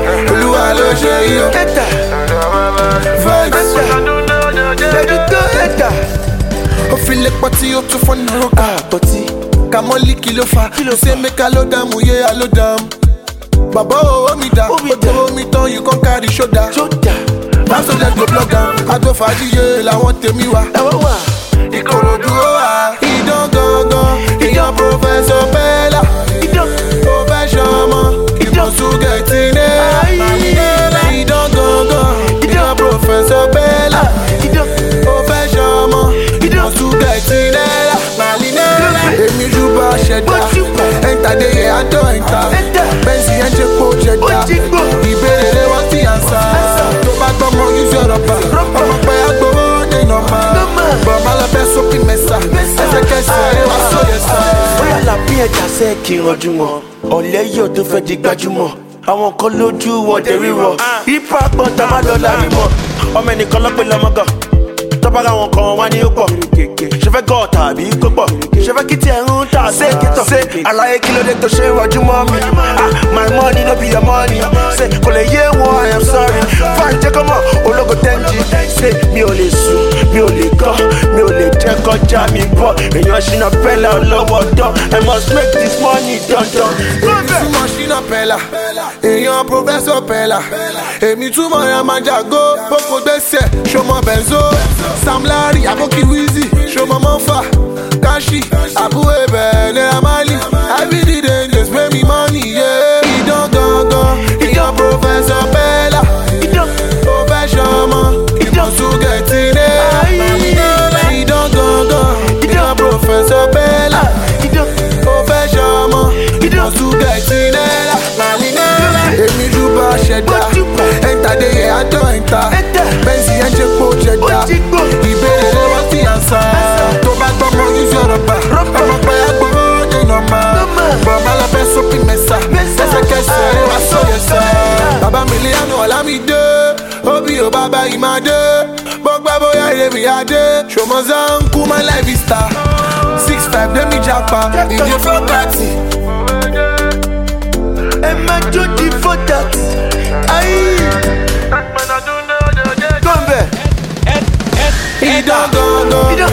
Olúwa ló ṣe yí o. Vibes. Ó fi lè pọtí ó tún fọ́nà rókà. Pọtí Kamoli kí ló fa. Ṣé mẹ́ka ló dààmú yé a ló dààmú. Bàbá owó mi dá. Owó mi tán you come carry shoulder. Paso let's go blog am. Àgbo fàájìyé làwọn tèmi wá. Ìkòròdú ó wà. Ìdán gangan. Ìyàn Professor Bella. Ó fẹ́ ṣọmọ. Ìbọn Sugeti ní. Ìdán gangan. Ìyàn Professor Bella. Ó fẹ́ ṣọmọ. Ìbọn Sugeti ní. Èmi júbà ṣẹ̀dá. Ẹ̀ńtàdéyẹ àjọ ẹ̀ńtà. Bẹ́ǹsì ẹ̀ ń ṣe kó ṣẹ̀dá. Ìbéèrè lé wọ́n ti ànsá. Tó bá gbọ́mọ yìí sọ̀rọ̀ pa. Ọmọ pẹ́ agbowó dé nọ́mà. Bọ̀mọ́ lọ bẹ́ sókè mẹ́sà. Ẹsẹ̀kẹsẹ̀ wá sóyè sá. Bóyá làbí ẹja sẹ́ kí n rọjú mọ́. Ọ̀lẹ́ yóò tó fẹ́ di gbajúmọ̀. Àwọn kan lójú wọn dẹ̀ rírọ̀. Hip hop gbọ́n tá má lọ́la mímọ́. Ọmọ ẹnìkan lọ́pẹ́ lọ́mọ́gàn. Tọ́pára wọn kan wá ní ó pọ̀. Ṣé fẹ́ gọ́ tàbí kó pọ̀? Ṣé fẹ́ kí tiẹ̀ ń tà sí kíntàn? Ṣé àlàyé kí ló dé tó ṣe rọjú mọ́ mi? My money no be your money. Ṣé kò lè yé wọn I am sorry. Fáìn jẹ́ kọ́ mọ̀ ológo tẹ́ǹjì. Ṣé mi ò lè sùn, mi ò lè gọ́, mi ò lè jẹ́ kọjá mi bọ̀. Èèyàn ṣìnà pẹ́lá lọ́wọ́ dán. I must make this money dandan. Èmi túmọ̀ ṣìnà pẹ́lá. Èèyàn Professor Bella. Èmi túmọ̀ ya máa jàgó. Boko gbèsè, ṣọmọ Benzo. Sam Larry, Aboki Wizzy, Shoma Mofa, Kashi, Abu Ebe, Naira Marley. Every day they just pay me money, yeah. He don't go, he don't Professor Bella. Professional, he don't Sugeti ní. He don't go, he don't Professor Bella. Professional, he don't Sugeti ní. Èmi júbà ṣẹ̀dá, ẹ̀ńtàdéyẹ àjọ ẹ̀ńtà. Bẹ́ǹsì ẹ̀ ń ṣe kó ṣẹ̀dá. Ìbéèrè lé wọ́n ti ànsá. Tó bá gbọ́mọ yìí sọ̀rọ̀ pa. Ọmọ pẹ́ agbowó dé nọ́mà. Bọ̀mọ́ lọ bẹ́ sókè mẹ́sà. Ẹsẹ̀kẹsẹ̀ wá sóyè sá. Bàbá Mílíọ̀nù Ọlámídé. Óbí ò bàbá Ìmàdé. Bọ́gbà bóyá ìrèmí adé. Ṣòmọ́sá ń kú my life is star. 6'5" Demi Japa. Ìdí fọ́kàtì. Ẹ máa jó di fọ́kàtì. Ìdán gangan.